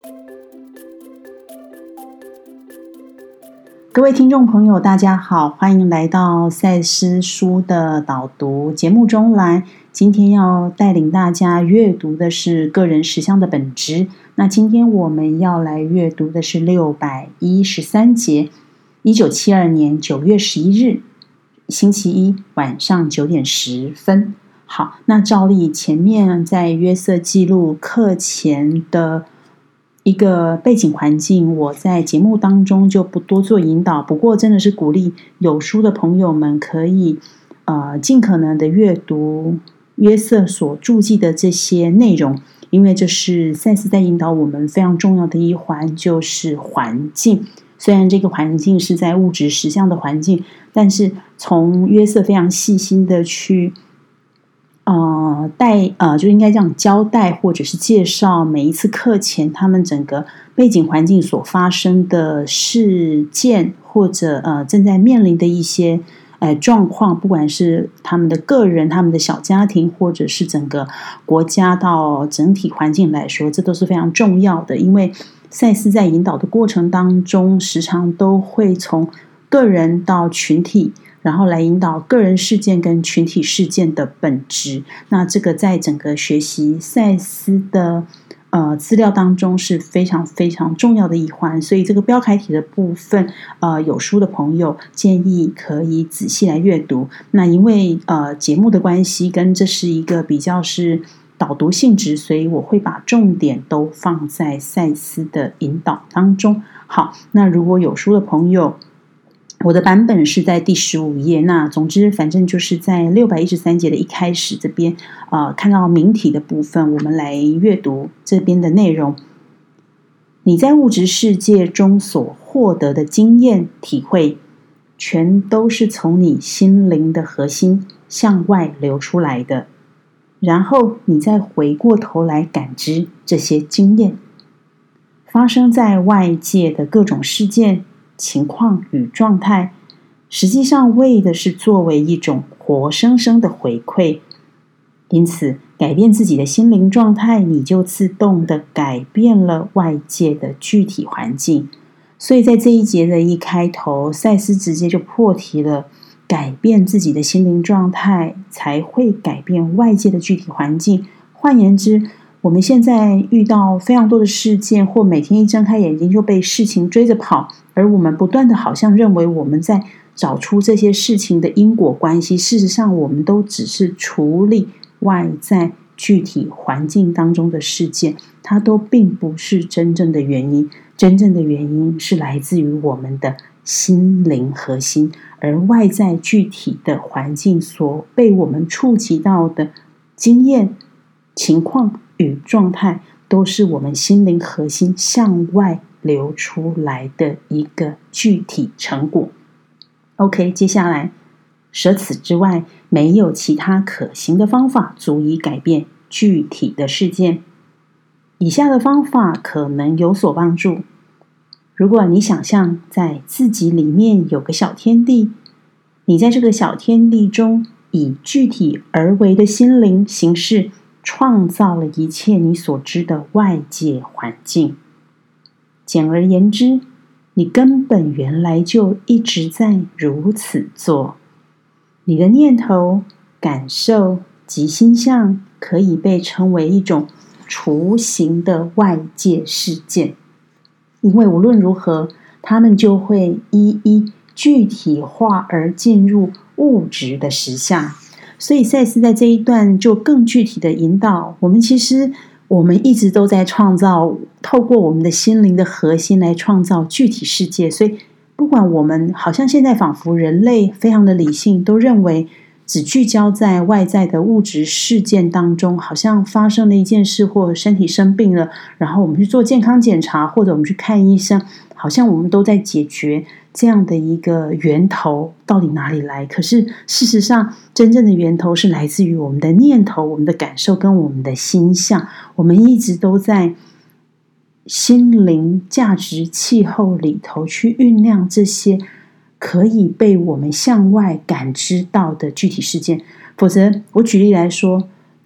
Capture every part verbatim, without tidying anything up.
各位听众朋友大家好，欢迎来到赛斯书的导读节目中来。今天要带领大家阅读的是个人实相的本质。那今天我们要来阅读的是六百一十三节，一九七二年九月十一日星期一晚上九点十分。好，那照例前面在约瑟记录课前的一个背景环境，我在节目当中就不多做引导，不过真的是鼓励有书的朋友们可以呃尽可能的阅读约瑟所注记的这些内容，因为这是赛斯在引导我们非常重要的一环，就是环境。虽然这个环境是在物质实相的环境，但是从约瑟非常细心的去呃，带呃，就应该这样交代或者是介绍每一次课前他们整个背景环境所发生的事件，或者呃正在面临的一些呃状况，不管是他们的个人、他们的小家庭，或者是整个国家到整体环境来说，这都是非常重要的。因为赛斯在引导的过程当中，时常都会从个人到群体，然后来引导个人事件跟群体事件的本质。那这个在整个学习赛斯的呃资料当中是非常非常重要的一环，所以这个标楷体的部分，呃，有书的朋友建议可以仔细来阅读。那因为呃节目的关系，跟这是一个比较是导读性质，所以我会把重点都放在赛斯的引导当中。好，那如果有书的朋友，我的版本是在第十五页，那总之反正就是在六百一十三节的一开始这边呃，看到名体的部分，我们来阅读这边的内容。你在物质世界中所获得的经验体会，全都是从你心灵的核心向外流出来的，然后你再回过头来感知这些经验发生在外界的各种事件情况与状态，实际上为的是作为一种活生生的回馈。因此改变自己的心灵状态，你就自动的改变了外界的具体环境。所以在这一节的一开头，赛斯直接就破题了，改变自己的心灵状态才会改变外界的具体环境。换言之，我们现在遇到非常多的事件，或每天一睁开眼睛就被事情追着跑，而我们不断的好像认为我们在找出这些事情的因果关系，事实上我们都只是处理外在具体环境当中的事件，它都并不是真正的原因。真正的原因是来自于我们的心灵核心，而外在具体的环境所被我们触及到的经验情况与状态，都是我们心灵核心向外流出来的一个具体成果。 OK， 接下来舍此之外，没有其他可行的方法足以改变具体的事件。以下的方法可能有所帮助。如果你想象在自己里面有个小天地，你在这个小天地中以具体而为的心灵形式创造了一切你所知的外界环境。简而言之，你根本原来就一直在如此做。你的念头、感受及心象可以被称为一种雏形的外界事件，因为无论如何，它们就会一一具体化而进入物质的实相。所以赛斯在这一段就更具体的引导我们，其实我们一直都在创造，透过我们的心灵的核心来创造具体世界。所以不管我们好像现在仿佛人类非常的理性，都认为只聚焦在外在的物质事件当中，好像发生了一件事或身体生病了，然后我们去做健康检查，或者我们去看医生，好像我们都在解决这样的一个源头到底哪里来。可是事实上真正的源头是来自于我们的念头、我们的感受跟我们的心象。我们一直都在心灵价值气候里头去酝酿这些可以被我们向外感知到的具体事件。否则我举例来说，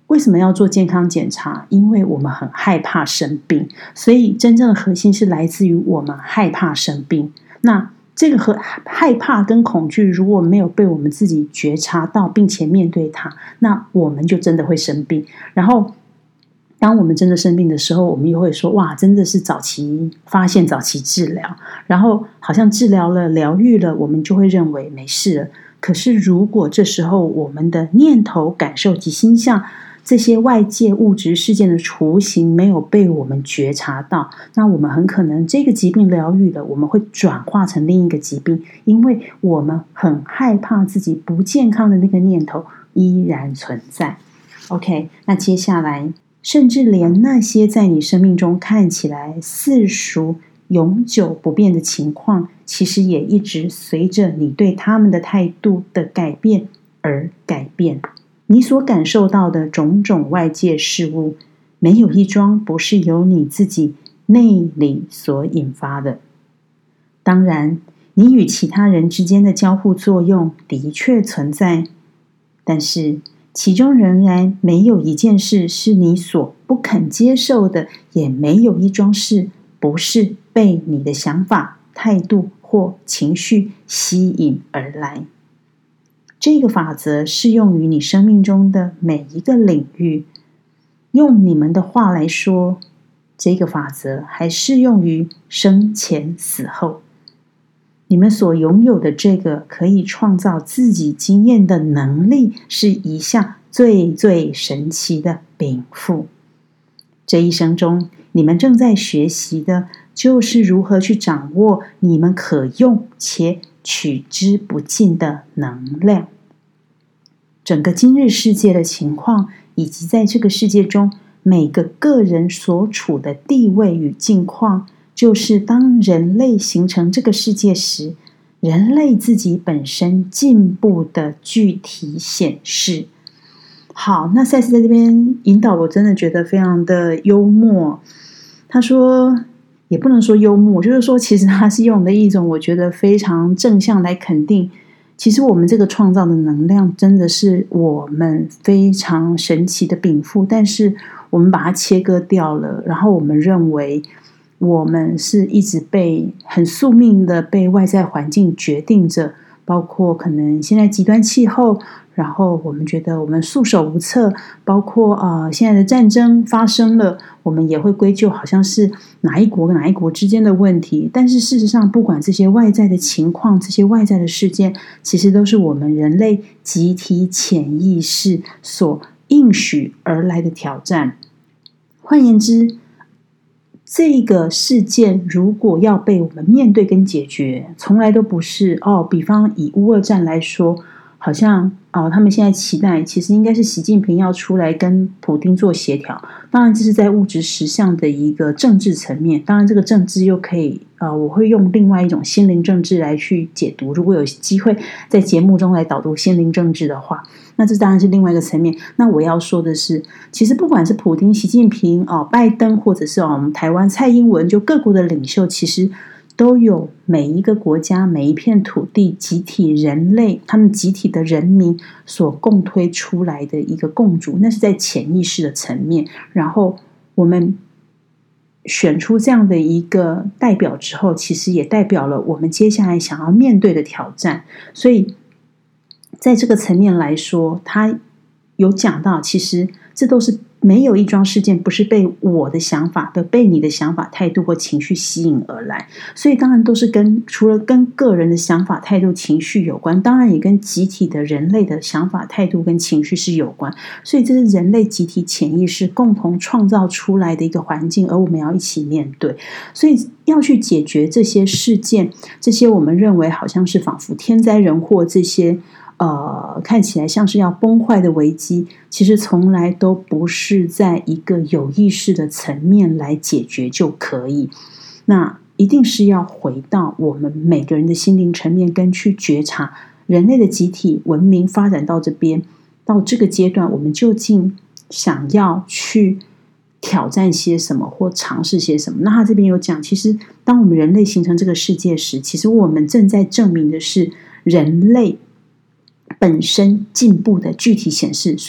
为什么要做健康检查？因为我们很害怕生病，所以真正的核心是来自于我们害怕生病。那这个和害怕跟恐惧如果没有被我们自己觉察到并且面对它，那我们就真的会生病。然后当我们真的生病的时候，我们又会说哇，真的是早期发现早期治疗，然后好像治疗了疗愈了，我们就会认为没事了。可是如果这时候我们的念头感受及心象这些外界物质事件的雏形没有被我们觉察到，那我们很可能这个疾病疗愈了，我们会转化成另一个疾病，因为我们很害怕自己不健康的那个念头依然存在。 OK， 那接下来甚至连那些在你生命中看起来世俗永久不变的情况，其实也一直随着你对他们的态度的改变而改变。你所感受到的种种外界事物，没有一桩不是由你自己内里所引发的。当然，你与其他人之间的交互作用的确存在，但是其中仍然没有一件事是你所不肯接受的，也没有一桩事不是被你的想法、态度或情绪吸引而来。这个法则适用于你生命中的每一个领域。用你们的话来说，这个法则还适用于生前死后。你们所拥有的这个可以创造自己经验的能力，是一项最最神奇的禀赋。这一生中，你们正在学习的就是如何去掌握你们可用且取之不尽的能量。整个今日世界的情况，以及在这个世界中每个个人所处的地位与境况，就是当人类形成这个世界时，人类自己本身进步的具体显示。好，那赛斯在这边引导，我真的觉得非常的幽默。他说也不能说幽默，就是说其实他是用的一种我觉得非常正向来肯定，其实我们这个创造的能量真的是我们非常神奇的禀赋，但是我们把它切割掉了，然后我们认为我们是一直被很宿命的被外在环境决定着，包括可能现在极端气候，然后我们觉得我们束手无策，包括呃现在的战争发生了，我们也会归咎好像是哪一国跟哪一国之间的问题。但是事实上，不管这些外在的情况，这些外在的事件，其实都是我们人类集体潜意识所应许而来的挑战。换言之，这个事件如果要被我们面对跟解决，从来都不是哦，比方以乌俄战来说，好像哦，他们现在期待其实应该是习近平要出来跟普丁做协调。当然这是在物质实相的一个政治层面，当然这个政治又可以呃，我会用另外一种心灵政治来去解读，如果有机会在节目中来导读心灵政治的话，那这当然是另外一个层面。那我要说的是，其实不管是普丁、习近平、哦、拜登，或者是、哦、我们台湾蔡英文，就各国的领袖，其实都有每一个国家、每一片土地、集体人类，他们集体的人民所共推出来的一个共主，那是在潜意识的层面。然后我们选出这样的一个代表之后，其实也代表了我们接下来想要面对的挑战。所以在这个层面来说，他有讲到，其实这都是没有一桩事件不是被我的想法的被你的想法、态度或情绪吸引而来。所以当然都是跟除了跟个人的想法、态度、情绪有关，当然也跟集体的人类的想法、态度跟情绪是有关。所以这是人类集体潜意识共同创造出来的一个环境，而我们要一起面对。所以要去解决这些事件，这些我们认为好像是仿佛天灾人祸，这些呃，看起来像是要崩坏的危机，其实从来都不是在一个有意识的层面来解决就可以。那一定是要回到我们每个人的心灵层面，跟去觉察人类的集体文明发展到这边，到这个阶段，我们究竟想要去挑战些什么或尝试些什么。那他这边有讲，其实当我们人类形成这个世界时，其实我们正在证明的是人类本身进步的具体显示。所以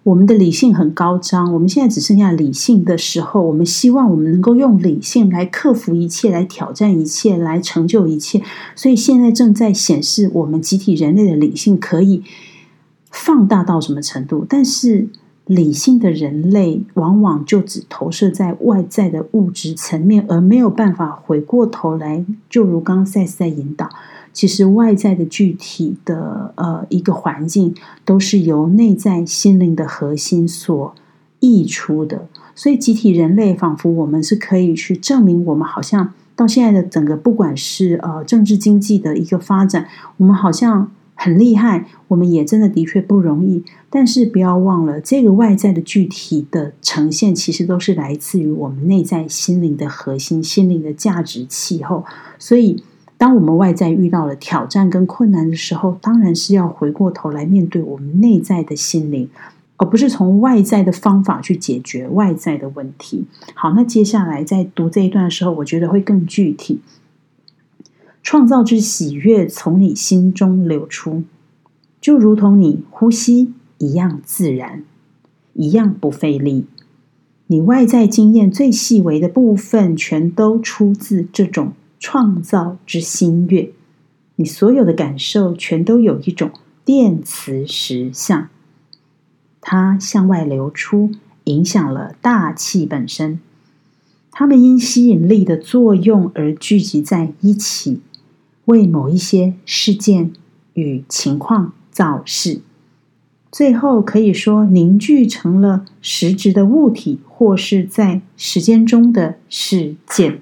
我们的理性很高涨，我们现在只剩下理性的时候，我们希望我们能够用理性来克服一切，来挑战一切，来成就一切。所以现在正在显示我们集体人类的理性可以放大到什么程度，但是理性的人类往往就只投射在外在的物质层面，而没有办法回过头来，就如刚刚赛斯在引导，其实外在的具体的呃一个环境都是由内在心灵的核心所溢出的。所以集体人类仿佛我们是可以去证明，我们好像到现在的整个不管是呃政治经济的一个发展，我们好像很厉害，我们也真的的确不容易，但是不要忘了，这个外在的具体的呈现其实都是来自于我们内在心灵的核心，心灵的价值气候。所以当我们外在遇到了挑战跟困难的时候，当然是要回过头来面对我们内在的心灵，而不是从外在的方法去解决外在的问题。好，那接下来在读这一段的时候，我觉得会更具体。创造之喜悦从你心中流出，就如同你呼吸一样自然，一样不费力。你外在经验最细微的部分，全都出自这种创造之心悦。你所有的感受，全都有一种电磁实相，它向外流出，影响了大气本身。它们因吸引力的作用而聚集在一起，为某一些事件与情况造势，最后可以说凝聚成了实质的物体，或是在时间中的事件。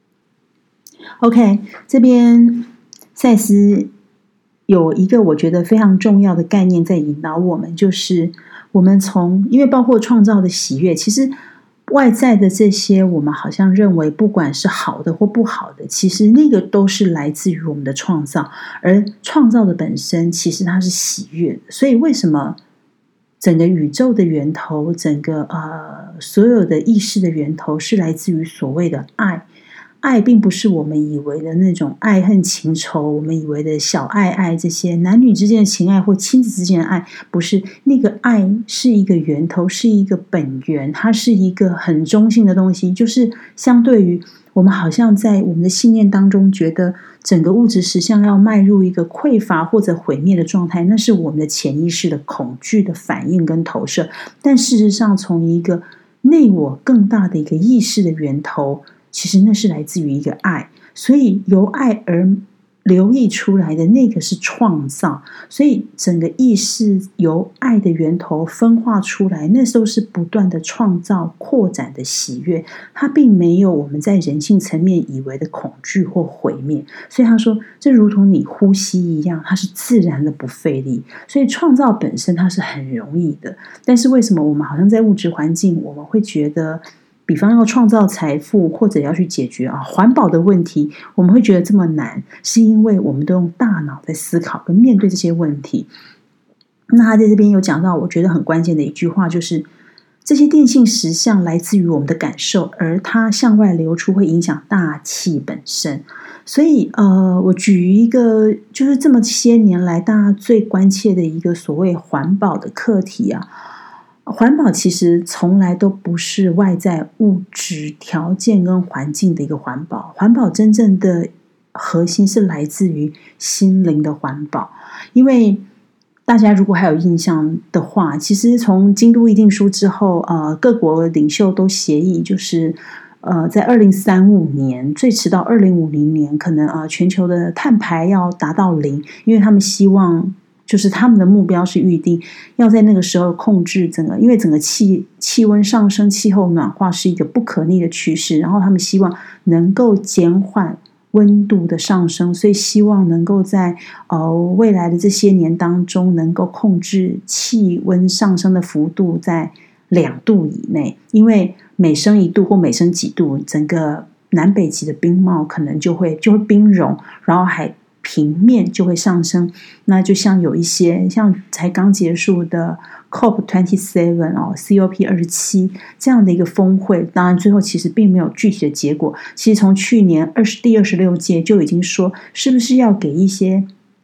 OK， 这边赛斯有一个我觉得非常重要的概念在引导我们，就是我们从因为包括创造的喜悦，其实外在的这些我们好像认为不管是好的或不好的，其实那个都是来自于我们的创造，而创造的本身其实它是喜悦的。所以为什么整个宇宙的源头，整个呃所有的意识的源头是来自于所谓的爱？爱并不是我们以为的那种爱恨情仇，我们以为的小爱爱，这些男女之间的情爱或亲子之间的爱，不是。那个爱是一个源头，是一个本源，它是一个很中性的东西。就是相对于我们好像在我们的信念当中觉得整个物质实相要迈入一个匮乏或者毁灭的状态，那是我们的潜意识的恐惧的反应跟投射。但事实上从一个内我更大的一个意识的源头，其实那是来自于一个爱，所以由爱而流溢出来的那个是创造。所以整个意识由爱的源头分化出来，那都是不断的创造扩展的喜悦，它并没有我们在人性层面以为的恐惧或毁灭。所以他说这如同你呼吸一样，它是自然的不费力。所以创造本身它是很容易的，但是为什么我们好像在物质环境我们会觉得比方要创造财富，或者要去解决啊环保的问题，我们会觉得这么难，是因为我们都用大脑在思考跟面对这些问题。那他在这边有讲到我觉得很关键的一句话，就是这些电性实相来自于我们的感受，而它向外流出会影响大气本身。所以呃，我举一个就是这么些年来大家最关切的一个所谓环保的课题啊。环保其实从来都不是外在物质条件跟环境的一个环保，环保真正的核心是来自于心灵的环保。因为大家如果还有印象的话，其实从京都议定书之后，呃，各国领袖都协议，就是呃，在二零三五年最迟到二零五零年，可能呃全球的碳排要达到零，因为他们希望。就是他们的目标是预定要在那个时候控制整个，因为整个气气温上升、气候暖化是一个不可逆的趋势，然后他们希望能够减缓温度的上升，所以希望能够在呃未来的这些年当中，能够控制气温上升的幅度在两度以内，因为每升一度或每升几度，整个南北极的冰帽可能就会就会冰融，然后海平面就会上升。那就像有一些像才刚结束的 C O P 二十七 哦 C O P 二十七 这样的一个峰会，当然最后其实并没有具体的结果。其实从去年二十第二十六届就已经说，是不是要给一些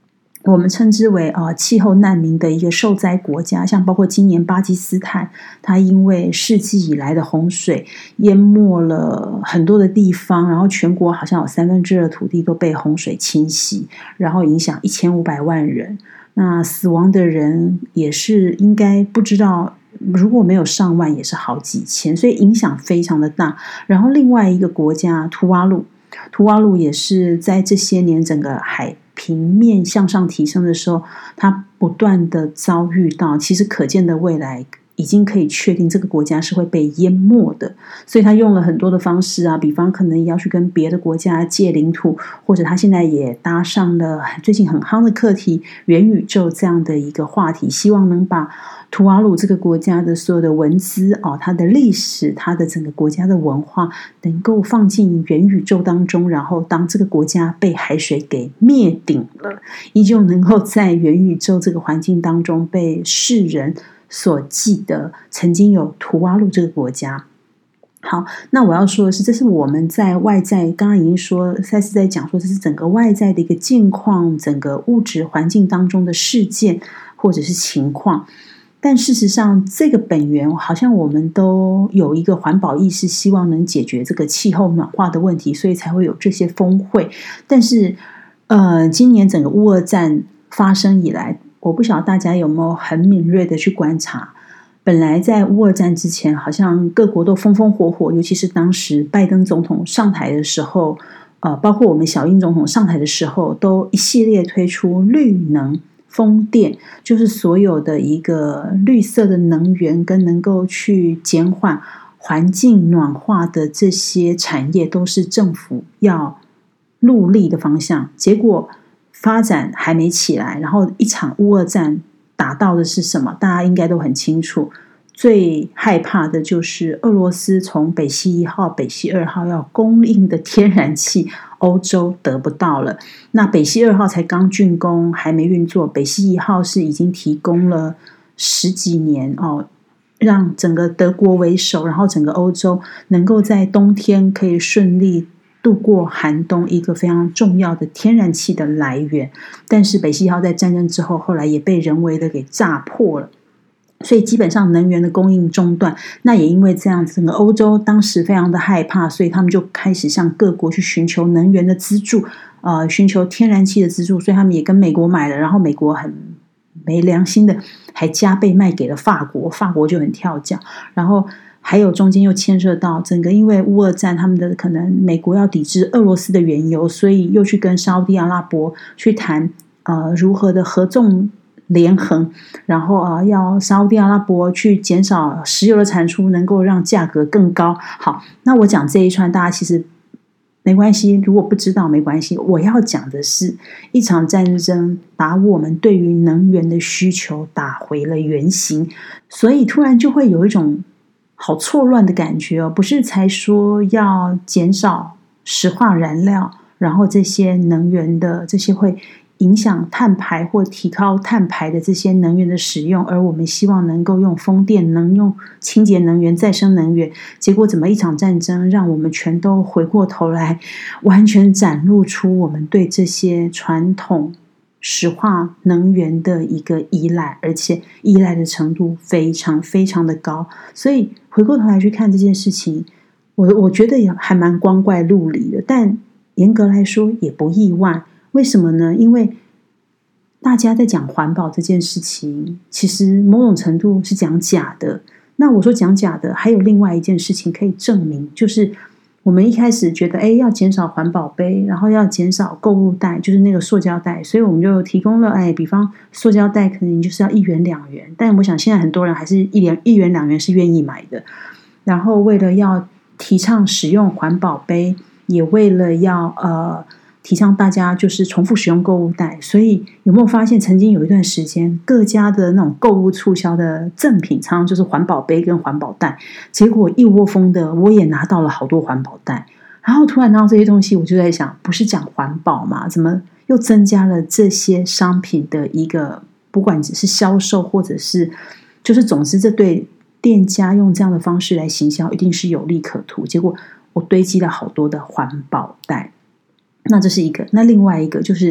我们称之为呃气候难民的一个受灾国家，像包括今年巴基斯坦，它因为世纪以来的洪水淹没了很多的地方，然后全国好像有三分之二的土地都被洪水侵袭，然后影响一千五百万人，那死亡的人也是应该不知道，如果没有上万也是好几千，所以影响非常的大。然后另外一个国家图瓦卢，图瓦卢也是在这些年整个海平面向上提升的时候，它不断的遭遇到，其实可见的未来已经可以确定这个国家是会被淹没的，所以他用了很多的方式啊，比方可能要去跟别的国家借领土，或者他现在也搭上了最近很夯的课题元宇宙这样的一个话题，希望能把图瓦卢这个国家的所有的文资哦，它的历史，它的整个国家的文化能够放进元宇宙当中，然后当这个国家被海水给灭顶了，依旧能够在元宇宙这个环境当中被世人所记得曾经有图瓦卢这个国家。好，那我要说的是，这是我们在外在刚刚已经说，赛斯在讲说，这是整个外在的一个境况，整个物质环境当中的事件或者是情况。但事实上这个本源好像我们都有一个环保意识，希望能解决这个气候暖化的问题，所以才会有这些峰会。但是呃，今年整个乌俄战发生以来，我不晓得大家有没有很敏锐的去观察，本来在乌俄战之前好像各国都风风火火，尤其是当时拜登总统上台的时候，呃，包括我们小英总统上台的时候，都一系列推出绿能风电，就是所有的一个绿色的能源跟能够去减缓环境暖化的这些产业，都是政府要努力的方向。结果发展还没起来，然后一场乌俄战打到的是什么？大家应该都很清楚，最害怕的就是俄罗斯从北溪一号、北溪二号要供应的天然气，欧洲得不到了。那北溪二号才刚竣工，还没运作，北溪一号是已经提供了十几年哦，让整个德国为首，然后整个欧洲能够在冬天可以顺利度过寒冬，一个非常重要的天然气的来源。但是北溪一号在战争之后，后来也被人为的给炸破了，所以基本上能源的供应中断。那也因为这样，整个欧洲当时非常的害怕，所以他们就开始向各国去寻求能源的资助，呃，寻求天然气的资助，所以他们也跟美国买了，然后美国很没良心的还加倍卖给了法国，法国就很跳脚。然后还有中间又牵涉到整个，因为乌俄战，他们的可能美国要抵制俄罗斯的原油，所以又去跟沙烏地阿拉伯去谈呃如何的合纵连横，然后啊，要沙烏地阿拉伯去减少石油的产出，能够让价格更高。好，那我讲这一串，大家其实没关系，如果不知道没关系。我要讲的是，一场战争把我们对于能源的需求打回了原形，所以突然就会有一种好错乱的感觉哦。不是才说要减少石化燃料，然后这些能源的这些会影响碳排或提高碳排的这些能源的使用，而我们希望能够用风电，能用清洁能源、再生能源，结果怎么一场战争让我们全都回过头来，完全展露出我们对这些传统石化能源的一个依赖，而且依赖的程度非常非常的高。所以回过头来去看这件事情，我我觉得也还蛮光怪陆离的，但严格来说也不意外。为什么呢？因为大家在讲环保这件事情，其实某种程度是讲假的。那我说讲假的，还有另外一件事情可以证明，就是我们一开始觉得，哎，要减少环保杯，然后要减少购物袋，就是那个塑胶袋，所以我们就提供了，哎，比方塑胶袋可能就是要一元两元，但我想现在很多人还是一元一元两元是愿意买的。然后为了要提倡使用环保杯，也为了要呃。提倡大家就是重复使用购物袋，所以有没有发现曾经有一段时间各家的那种购物促销的赠品常常就是环保杯跟环保袋，结果一窝蜂的我也拿到了好多环保袋，然后突然拿到这些东西，我就在想，不是讲环保吗？怎么又增加了这些商品的一个，不管只是销售或者是就是总之这对店家用这样的方式来行销一定是有利可图，结果我堆积了好多的环保袋。那这是一个，那另外一个就是，当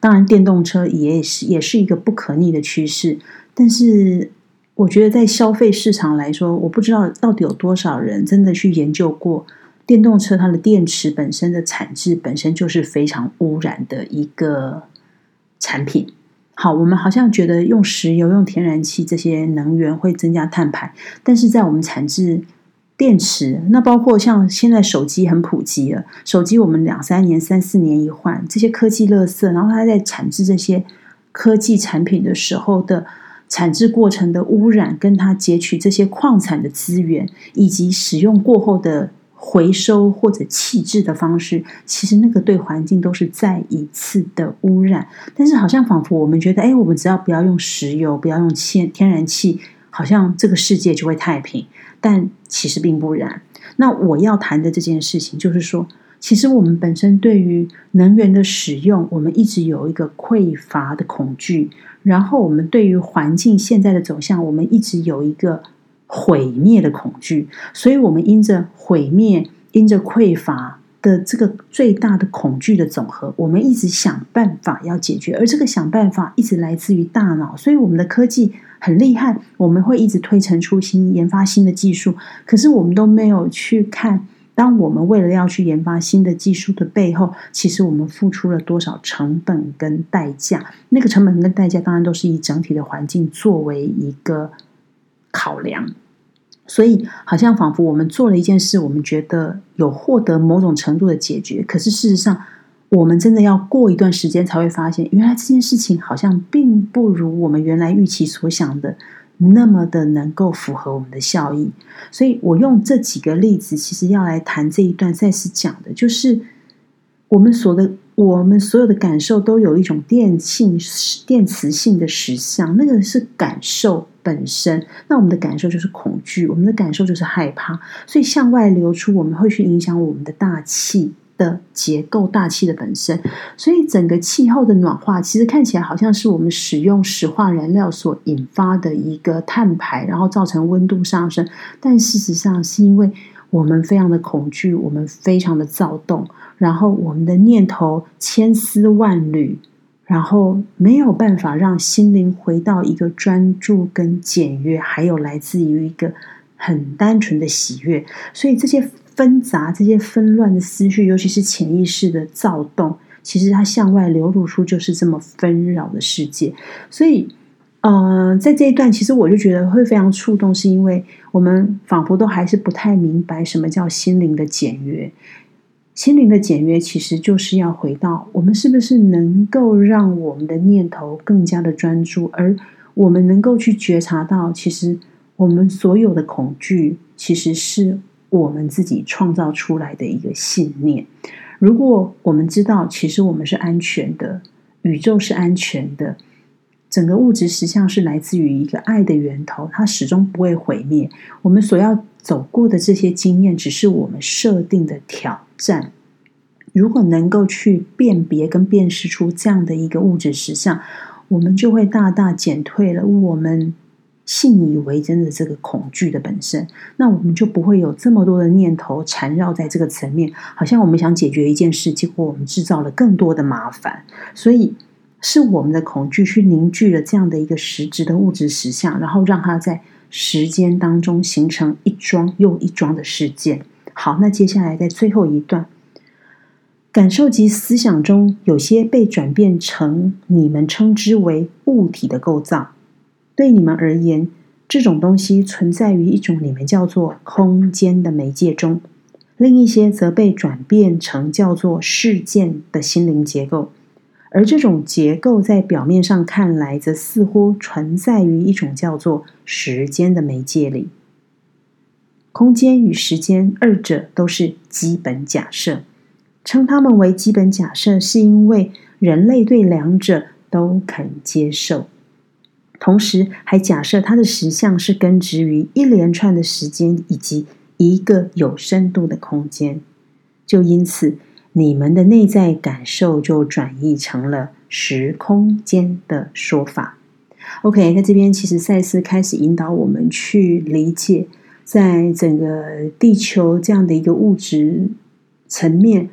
当然电动车也是也是一个不可逆的趋势，但是我觉得在消费市场来说，我不知道到底有多少人真的去研究过电动车它的电池本身的产制本身就是非常污染的一个产品。好，我们好像觉得用石油、用天然气这些能源会增加碳排，但是在我们产制电池，那包括像现在手机很普及了，手机我们两三年、三四年一换，这些科技垃圾，然后它在产制这些科技产品的时候的产制过程的污染，跟它截取这些矿产的资源，以及使用过后的回收或者弃置的方式，其实那个对环境都是再一次的污染。但是好像仿佛我们觉得，哎，我们只要不要用石油，不要用天然气，好像这个世界就会太平，但其实并不然。那我要谈的这件事情就是说，其实我们本身对于能源的使用，我们一直有一个匮乏的恐惧，然后我们对于环境现在的走向，我们一直有一个毁灭的恐惧，所以我们因着毁灭、因着匮乏的这个最大的恐惧的总和，我们一直想办法要解决，而这个想办法一直来自于大脑，所以我们的科技很厉害，我们会一直推陈出新，研发新的技术，可是我们都没有去看，当我们为了要去研发新的技术的背后，其实我们付出了多少成本跟代价，那个成本跟代价当然都是以整体的环境作为一个考量。所以好像仿佛我们做了一件事，我们觉得有获得某种程度的解决，可是事实上我们真的要过一段时间才会发现，原来这件事情好像并不如我们原来预期所想的那么的能够符合我们的效益。所以我用这几个例子其实要来谈这一段赛事讲的就是我们所的我们所有的感受都有一种电性电磁性的实相，那个是感受本身，那我们的感受就是恐惧，我们的感受就是害怕，所以向外流出我们会去影响我们的大气的结构，大气的本身。所以整个气候的暖化其实看起来好像是我们使用石化燃料所引发的一个碳排，然后造成温度上升，但事实上是因为我们非常的恐惧，我们非常的躁动，然后我们的念头千丝万缕，然后没有办法让心灵回到一个专注跟简约，还有来自于一个很单纯的喜悦。所以这些纷杂、这些纷乱的思绪，尤其是潜意识的躁动，其实它向外流露出就是这么纷扰的世界。所以呃，在这一段其实我就觉得会非常触动，是因为我们仿佛都还是不太明白什么叫心灵的简约。心灵的简约其实就是要回到我们是不是能够让我们的念头更加的专注，而我们能够去觉察到其实我们所有的恐惧其实是我们自己创造出来的一个信念。如果我们知道其实我们是安全的，宇宙是安全的，整个物质实相是来自于一个爱的源头，它始终不会毁灭，我们所要走过的这些经验只是我们设定的挑战。如果能够去辨别跟辨识出这样的一个物质实相，我们就会大大减退了我们信以为真的这个恐惧的本身，那我们就不会有这么多的念头缠绕在这个层面，好像我们想解决一件事，结果我们制造了更多的麻烦。所以是我们的恐惧去凝聚了这样的一个实质的物质实相，然后让它在时间当中形成一桩又一桩的事件。好，那接下来在最后一段，感受及思想中有些被转变成你们称之为物体的构造，对你们而言，这种东西存在于一种你们叫做空间的媒介中，另一些则被转变成叫做事件的心灵结构，而这种结构在表面上看来则似乎存在于一种叫做时间的媒介里。空间与时间二者都是基本假设，称它们为基本假设是因为人类对两者都肯接受，同时还假设它的实相是根植于一连串的时间以及一个有深度的空间。就因此你们的内在感受就转译成了时空间的说法。 OK， 在这边其实赛斯开始引导我们去理解，在整个地球这样的一个物质层面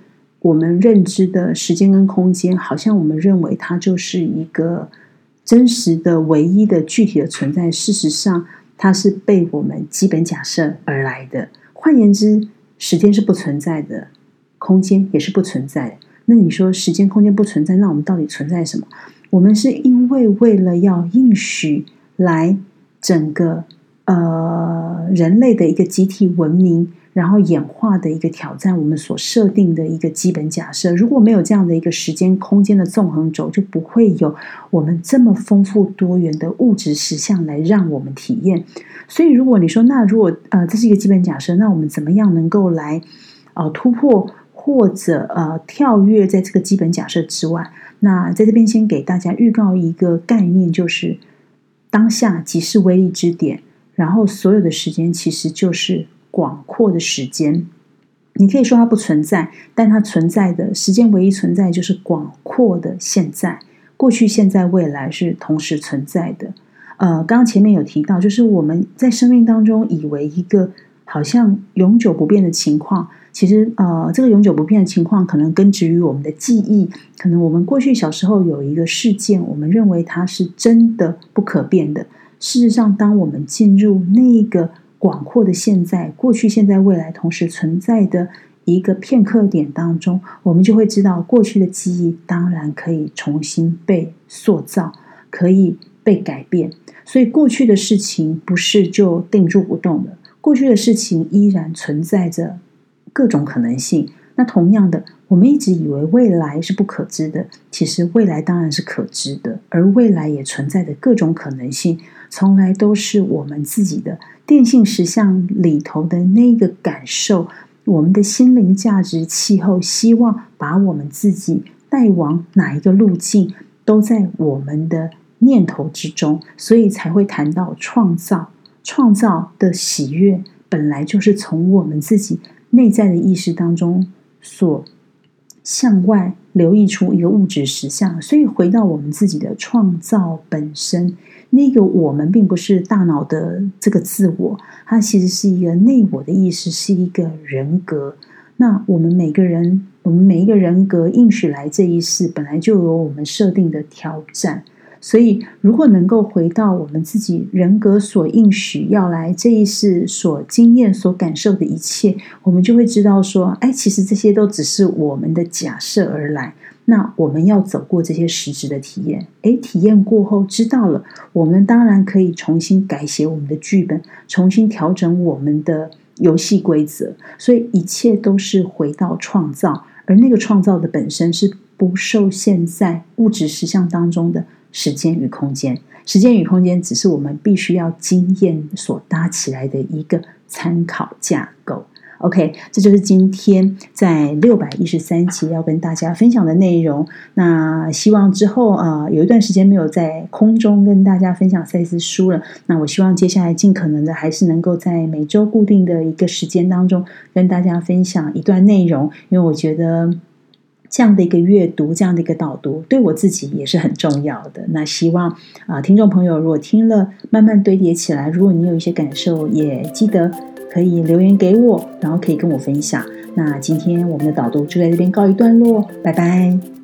我们认知的时间跟空间，好像我们认为它就是一个真实的、唯一的、具体的存在，事实上它是被我们基本假设而来的。换言之，时间是不存在的，空间也是不存在的。那你说时间空间不存在，那我们到底存在什么？我们是因为为了要应许来整个呃人类的一个集体文明，然后演化的一个挑战，我们所设定的一个基本假设。如果没有这样的一个时间空间的纵横轴，就不会有我们这么丰富多元的物质实相来让我们体验。所以如果你说那如果呃这是一个基本假设，那我们怎么样能够来呃突破或者呃跳跃在这个基本假设之外？那在这边先给大家预告一个概念，就是当下即是威力之点，然后所有的时间其实就是广阔的时间。你可以说它不存在，但它存在的时间唯一存在就是广阔的现在，过去、现在、未来是同时存在的。呃，刚刚前面有提到，就是我们在生命当中以为一个好像永久不变的情况，其实呃，这个永久不变的情况可能根植于我们的记忆，可能我们过去小时候有一个事件，我们认为它是真的不可变的。事实上，当我们进入那个广阔的现在，过去、现在、未来同时存在的一个片刻点当中，我们就会知道，过去的记忆当然可以重新被塑造，可以被改变。所以过去的事情不是就定住不动的，过去的事情依然存在着各种可能性。那同样的，我们一直以为未来是不可知的，其实未来当然是可知的，而未来也存在着各种可能性，从来都是我们自己的电性实相里头的那个感受，我们的心灵价值气候，希望把我们自己带往哪一个路径，都在我们的念头之中，所以才会谈到创造。创造的喜悦本来就是从我们自己内在的意识当中所向外流溢出一个物质实相，所以回到我们自己的创造本身，那个我们并不是大脑的这个自我，它其实是一个内我的意识，是一个人格。那我们每个人，我们每一个人格应许来这一世，本来就有我们设定的挑战。所以如果能够回到我们自己人格所应许要来这一世所经验所感受的一切，我们就会知道说，哎，其实这些都只是我们的假设而来。那我们要走过这些实质的体验，哎，体验过后知道了，我们当然可以重新改写我们的剧本，重新调整我们的游戏规则。所以一切都是回到创造，而那个创造的本身是不受限在物质实相当中的时间与空间，时间与空间只是我们必须要经验所搭起来的一个参考架构。OK， 这就是今天在六百一十三期要跟大家分享的内容。那希望之后呃有一段时间没有在空中跟大家分享赛斯书了，那我希望接下来尽可能的还是能够在每周固定的一个时间当中跟大家分享一段内容，因为我觉得这样的一个阅读，这样的一个导读对我自己也是很重要的。那希望啊、呃，听众朋友如果听了慢慢堆叠起来，如果你有一些感受，也记得可以留言给我，然后可以跟我分享。那今天我们的导读就在这边告一段落，拜拜。